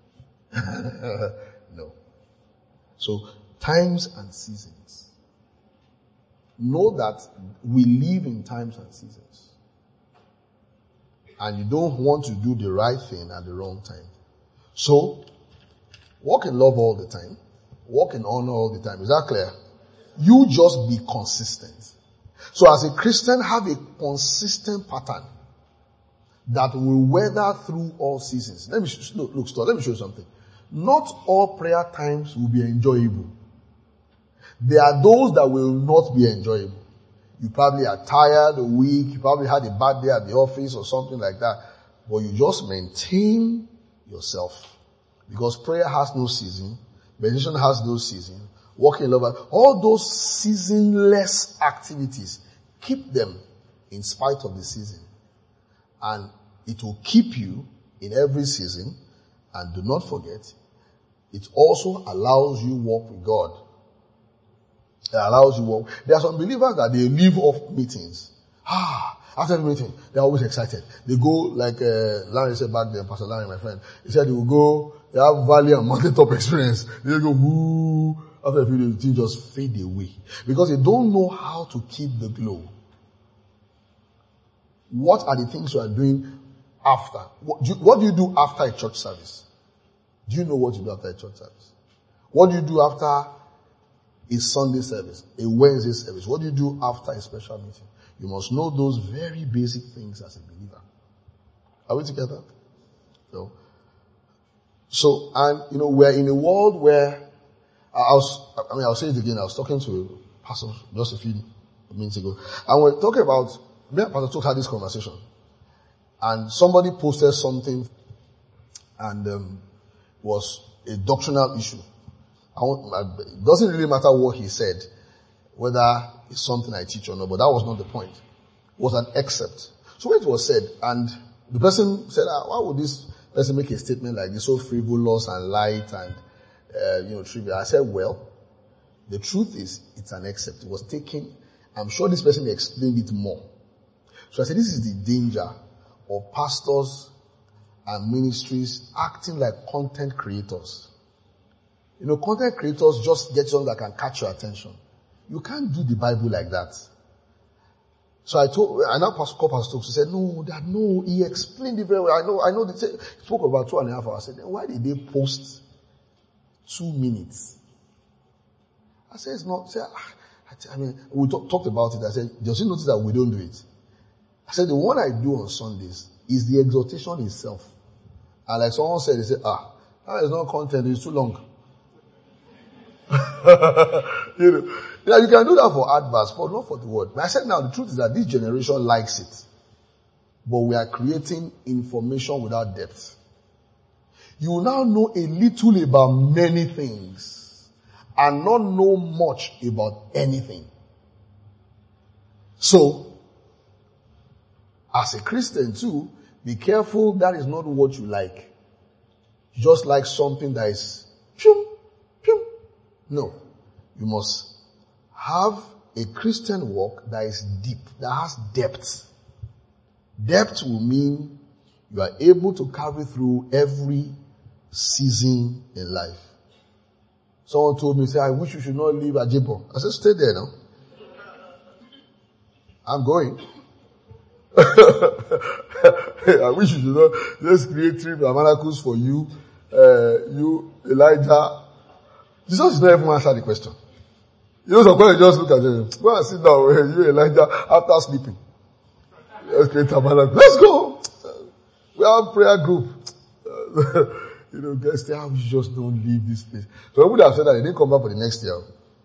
no. So, times and seasons. Know that we live in times and seasons. And you don't want to do the right thing at the wrong time. So, walk in love all the time. Walk in honor all the time. Is that clear? You just be consistent. So as a Christian, have a consistent pattern that will weather through all seasons. Let me, sh- look, look, stop. Let me show you something. Not all prayer times will be enjoyable. There are those that will not be enjoyable. You probably are tired, or weak, you probably had a bad day at the office or something like that. But you just maintain yourself. Because prayer has no season, meditation has no season, walking in love, all those seasonless activities, keep them in spite of the season. And it will keep you in every season. And do not forget, it also allows you walk with God. It allows you walk. There are some believers that they leave off meetings. Ah, after the meeting, they're always excited. They go like uh, Larry said back then, Pastor Larry, my friend. He said they will go, they have valley and mountaintop experience. They go, whoo. After a few days, the thing just fade away. Because they don't know how to keep the glow. What are the things you are doing after? What do you, what do you do after a church service? Do you know what you do after a church service? What do you do after a Sunday service, a Wednesday service? What do you do after a special meeting? You must know those very basic things as a believer. Are we together? No. So, and you know, we're in a world where I was, I mean, I'll say it again. I was talking to a pastor just a few minutes ago, and we're talking about, me and Pastor Took had this conversation, and somebody posted something, and um, was a doctrinal issue. I won't, it doesn't really matter what he said, whether it's something I teach or not, but that was not the point. It was an excerpt. So it was said, and the person said, ah, why would this person make a statement like this, so frivolous and light and, uh, you know, trivial? I said, well, the truth is, it's an excerpt. It was taken, I'm sure this person explained it more. So I said, this is the danger of pastors and ministries acting like content creators. You know, content creators just get something that can catch your attention. You can't do the Bible like that. So I told, I now Pastor Pastor Stokes, he said, no, that no, he explained it very well. I know, I know, they say, he spoke about two and a half hours. I said, why did they post two minutes? I said, it's not, say, I mean, we talk, talked about it. I said, just you notice that we don't do it. I said, the one I do on Sundays is the exhortation itself. And like someone said, they said, ah, that is not content, it's too long. you know, you know, you can do that for adverts, but not for the word. But I said now, the truth is that this generation likes it. But we are creating information without depth. You will now know a little about many things and not know much about anything. So, as a Christian too, be careful that is not what you like. You just like something that is phew, phew. No. You must have a Christian walk that is deep, that has depth. Depth will mean you are able to carry through every season in life. Someone told me, say, I wish you should not leave Ajibo. I said, stay there now. I'm going. I wish you should not. Let's create three Brahmanacus for you, uh, you, Elijah. Jesus did not even answer the question. You know, some people just look at them. Go and sit down, you, Elijah, after sleeping. Let's create Tabernacle. Let's go. We have prayer group. You know, guys, say, we just don't leave this place. So I would have said that they didn't come back for the next year.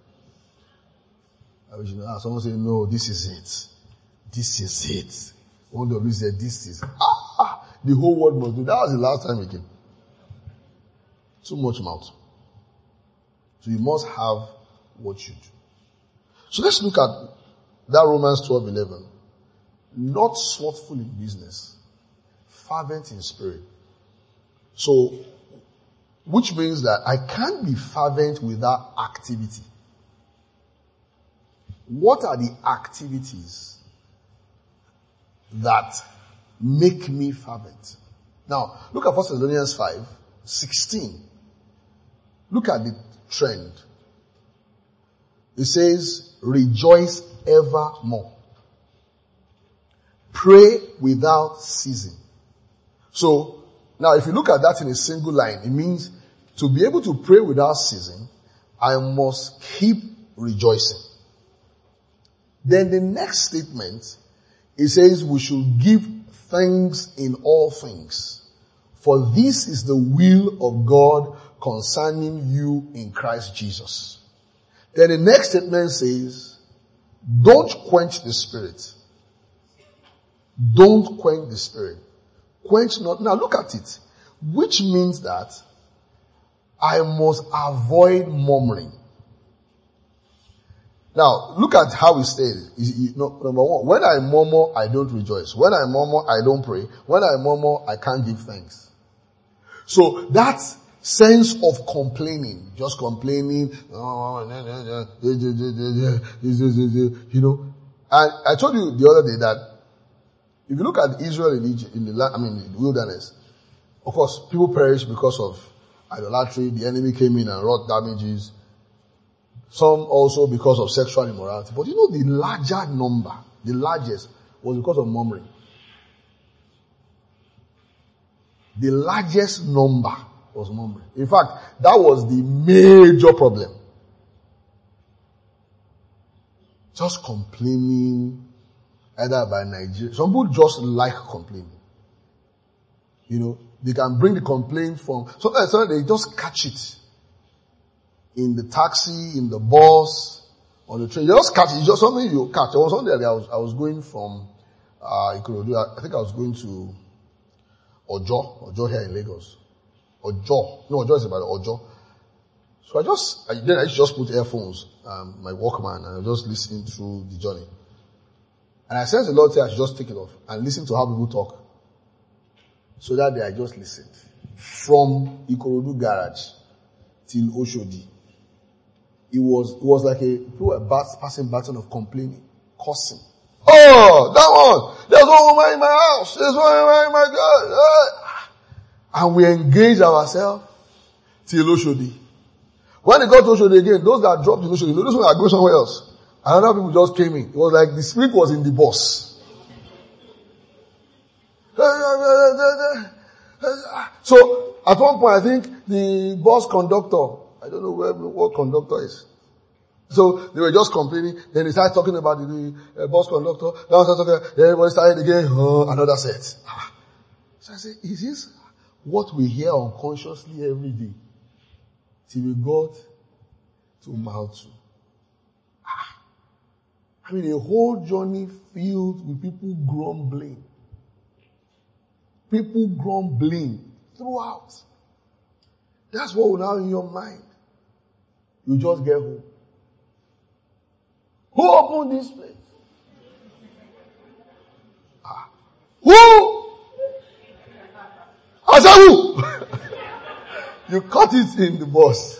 I wish, you know, someone say, no, this is it. This is it. One of you said, this is, ah, the whole world must do. That was the last time we came. Too much mouth. So you must have what you do. So let's look at that Romans twelve eleven. Not slothful in business, fervent in spirit. So, which means that I can't be fervent without activity. What are the activities that make me fervent. Now, look at First Thessalonians five, sixteen. Look at the trend. It says, rejoice evermore. Pray without ceasing. So, now if you look at that in a single line, it means to be able to pray without ceasing, I must keep rejoicing. Then the next statement, it says we should give thanks in all things. For this is the will of God concerning you in Christ Jesus. Then the next statement says, don't quench the spirit. Don't quench the spirit. Quench not. Now look at it. Which means that I must avoid murmuring. Now, look at how he stated. Number one, when I murmur, I don't rejoice. When I murmur, I don't pray. When I murmur, I can't give thanks. So that sense of complaining, just complaining, you know. And I told you the other day that if you look at Israel in Egypt, in the land, I mean, in the wilderness, of course, people perished because of idolatry. The enemy came in and wrought damages. Some also because of sexual immorality. But you know, the larger number, the largest, was because of murmuring. The largest number was murmuring. In fact, that was the major problem. Just complaining, either by Nigeria. Some people just like complaining. You know, they can bring the complaint from, sometimes they just catch it. In the taxi, in the bus, on the train. You just catch it. It's just something you catch. There was something that I was, I was going from, uh, I think I was going to Ojo, Ojo here in Lagos. Ojo. No, Ojo is about Ojo. So I just, I, then I used to just put earphones, um, my Walkman, and I was just listening through the journey. And I sensed the Lord say I should just take it off and listen to how people talk. So that day I just listened. From Ikorodu Garage till Oshodi. It was, it was like a, people were bats, passing baton of complaining, cursing. Oh, that one! There's one woman in my house! There's one woman in my God! And we engaged ourselves till Oshodi. When it got to Oshodi again, those that dropped in Oshodi, those that go somewhere else. And other people just came in. It was like the spirit was in the bus. So, at one point I think the bus conductor, I don't know where, what conductor is. So they were just complaining. Then they started talking about the, the uh, bus conductor. Then talking, then everybody started again. Oh, another set. So I said, is this what we hear unconsciously every day? Till we got to Maltu. I mean, a whole journey filled with people grumbling. People grumbling throughout. That's what will now in your mind. You just get home. Who opened this place? Ah. Who? I said who? You caught it in the bus.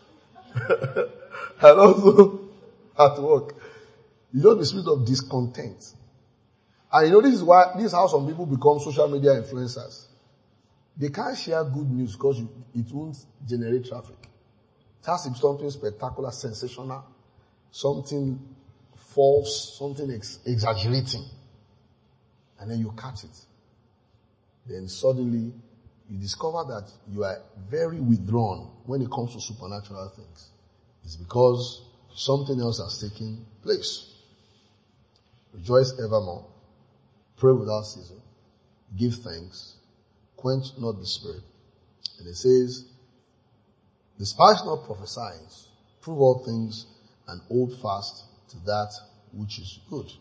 And also at work. You know the spirit of discontent. And you know this is why, this is how some people become social media influencers. They can't share good news because you, it won't generate traffic. It has to be something spectacular, sensational, something false, something ex- exaggerating. And then you catch it. Then suddenly you discover that you are very withdrawn when it comes to supernatural things. It's because something else has taken place. Rejoice evermore. Pray without ceasing. Give thanks. Quench not the spirit. And it says, despise not prophesying. Prove all things and hold fast to that which is good.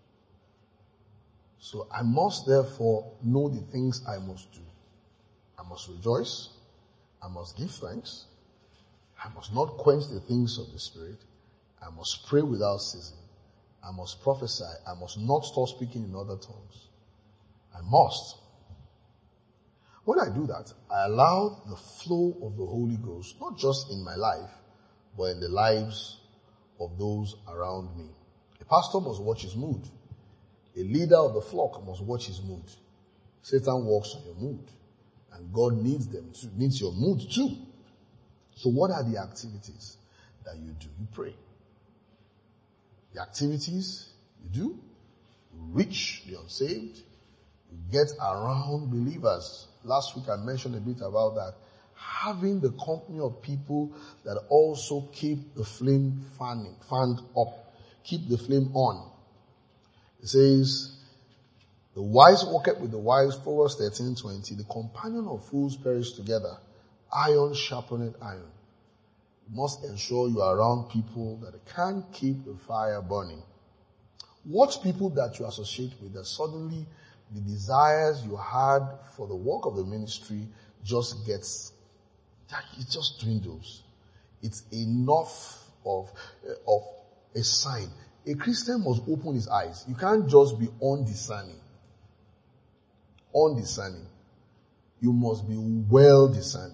So I must therefore know the things I must do. I must rejoice. I must give thanks. I must not quench the things of the spirit. I must pray without ceasing. I must prophesy. I must not stop speaking in other tongues. I must. When I do that, I allow the flow of the Holy Ghost, not just in my life, but in the lives of those around me. A pastor must watch his mood. A leader of the flock must watch his mood. Satan works on your mood. And God needs them too, needs your mood too. So what are the activities that you do? You pray. The activities you do, you reach the unsaved, you get around believers. Last week I mentioned a bit about that. Having the company of people that also keep the flame fanning, fanned up, keep the flame on. It says, the wise walketh with the wise, Proverbs thirteen twenty. The companion of fools perish together. Iron sharpeneth iron. You must ensure you are around people that can keep the fire burning. Watch people that you associate with, that suddenly the desires you had for the work of the ministry just gets, it just dwindles. It's enough of, of a sign. A Christian must open his eyes. You can't just be undiscerning. Undiscerning. You must be well discerning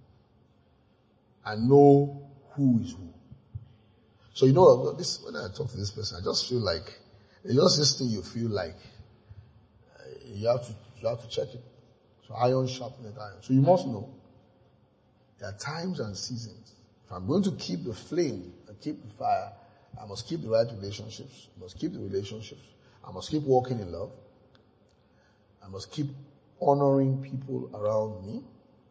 and know who is who. So you know, this, when I talk to this person, I just feel like, it's just this thing you feel like, uh, you have to, you have to check it. So iron sharpeneth iron. So you must know, there are times and seasons. If I'm going to keep the flame and keep the fire, I must keep the right relationships. I must keep the relationships. I must keep walking in love. I must keep honoring people around me.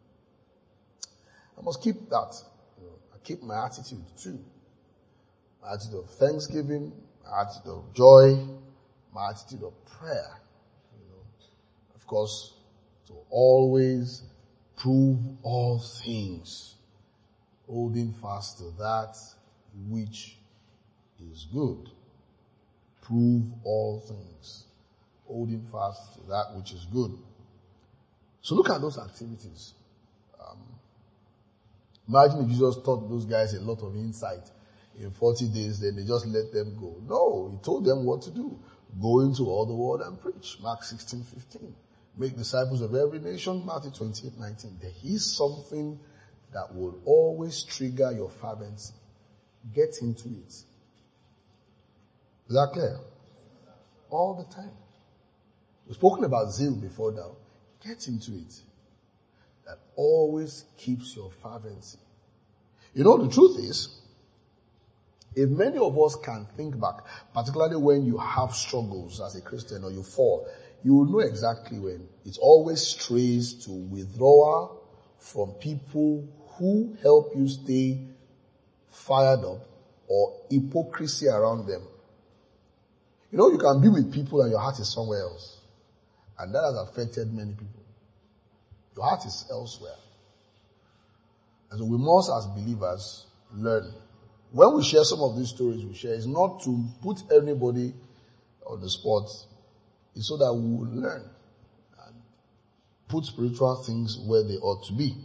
I must keep that. You know, I keep my attitude too. My attitude of thanksgiving, my attitude of joy, my attitude of prayer. You know, of course, to always prove all things, holding fast to that which is good. Prove all things, holding fast to that which is good. So look at those activities. Um, imagine if Jesus taught those guys a lot of insight in forty days, then they just let them go. No, he told them what to do. Go into all the world and preach. Mark sixteen fifteen. Make disciples of every nation. Matthew twenty-eight nineteen. There is something that will always trigger your fervency. Get into it. Is that clear? All the time. We've spoken about zeal before now. Get into it. That always keeps your fervency. You know, the truth is, if many of us can think back, particularly when you have struggles as a Christian or you fall, you will know exactly when. It always strays to withdrawal from people who help you stay fired up or hypocrisy around them. You know, you can be with people and your heart is somewhere else. And that has affected many people. Your heart is elsewhere. And so we must, as believers, learn. When we share some of these stories we share, it's not to put anybody on the spot. It's so that we will learn and put spiritual things where they ought to be.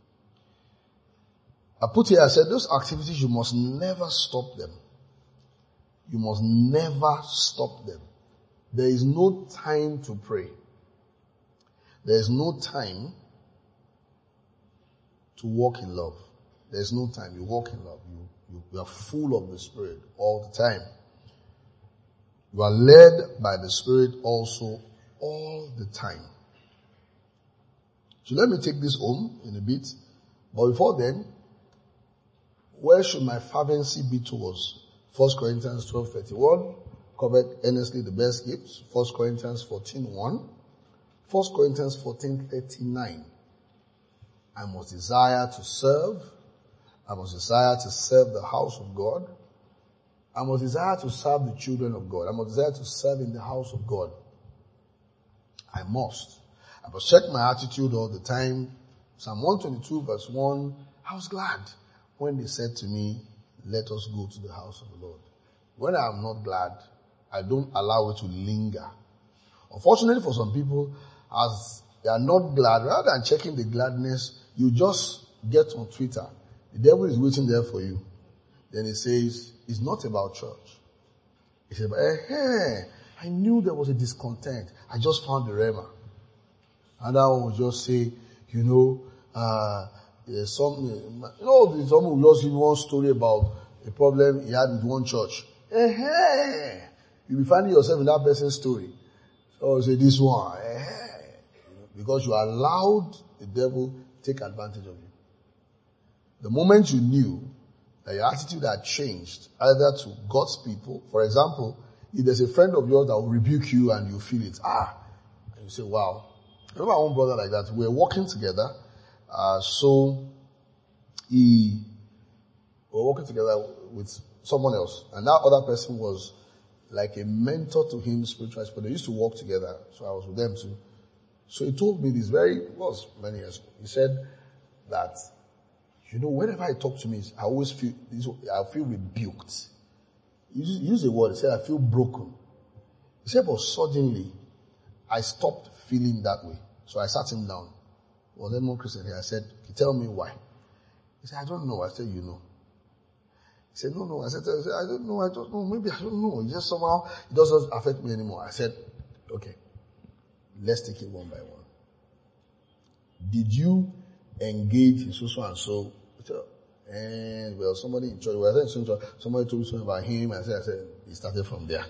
I put here, I said, those activities, you must never stop them. You must never stop them. There is no time to pray. There is no time to walk in love. There is no time. You walk in love. You, you, you are full of the Spirit all the time. You are led by the Spirit also all the time. So let me take this home in a bit. But before then, where should my fervency be towards? First Corinthians twelve thirty-one, covered earnestly the best gifts. First Corinthians fourteen one. First Corinthians fourteen thirty-nine. I must desire to serve. I must desire to serve the house of God. I must desire to serve the children of God. I must desire to serve in the house of God. I must. I must check my attitude all the time. Psalm one twenty-two verse one, I was glad when they said to me, let us go to the house of the Lord. When I am not glad, I don't allow it to linger. Unfortunately for some people, as they are not glad, rather than checking the gladness, you just get on Twitter. The devil is waiting there for you. Then he says, it's not about church. He said, eh, hey, I knew there was a discontent. I just found the rhema. And I will just say, you know, uh, there's some, you know, someone will just give one story about a problem he had with one church. Eh, hey, you'll be finding yourself in that person's story. So say this one, eh, because you allowed the devil to take advantage of you. The moment you knew that your attitude had changed, either to God's people, for example, if there's a friend of yours that will rebuke you and you feel it, ah, and you say, wow. I remember my own brother like that. We were walking together, uh, so he, we were walking together with someone else, and that other person was like a mentor to him spiritually, but they used to walk together, so I was with them too. So he told me this very, it was many years ago. He said that, you know, whenever I talk to me, I always feel, I feel rebuked. He used a word, he said, I feel broken. He said, but suddenly, I stopped feeling that way. So I sat him down. Well, then one Christian here, I said, tell me why. He said, I don't know. I said, you know. He said, no, no. I said, I, said, I don't know. I don't know. Maybe I don't know. It just somehow, it doesn't affect me anymore. I said, okay, let's take it one by one. Did you engage in so and so? And well, somebody in church, well, somebody told me something about him. I said, I said, it started from there.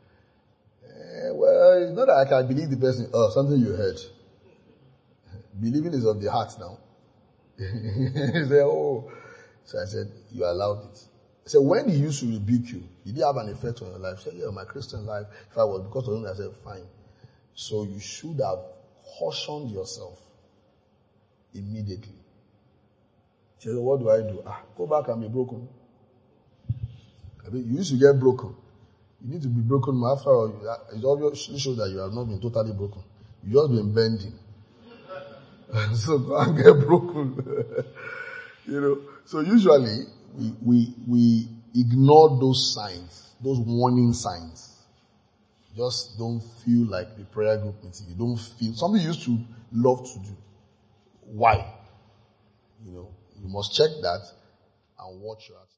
And well, it's not that I can believe the person. Oh, something you heard. Believing is of the heart now. He said, oh. So I said, you allowed it. I said, when he used to rebuke you, did it have an effect on your life? He said, yeah, my Christian life, if I was because of him, I said, fine. So you should have cautioned yourself immediately. He said, what do I do? Ah, go back and be broken. I mean, you used to get broken. You need to be broken after all. It obviously shows that you have not been totally broken. You just been bending. So go and get broken. You know. So usually we we we ignore those signs, those warning signs. Just don't feel like the prayer group meeting. You don't feel something you used to love to do. Why? You know, you must check that and watch your attitude.